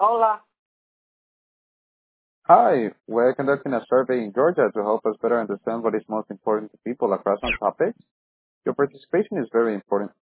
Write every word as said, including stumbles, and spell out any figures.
Hola. Hi, we're conducting a survey in Georgia to help us better understand what is most important to people across some topics. Your participation is very important.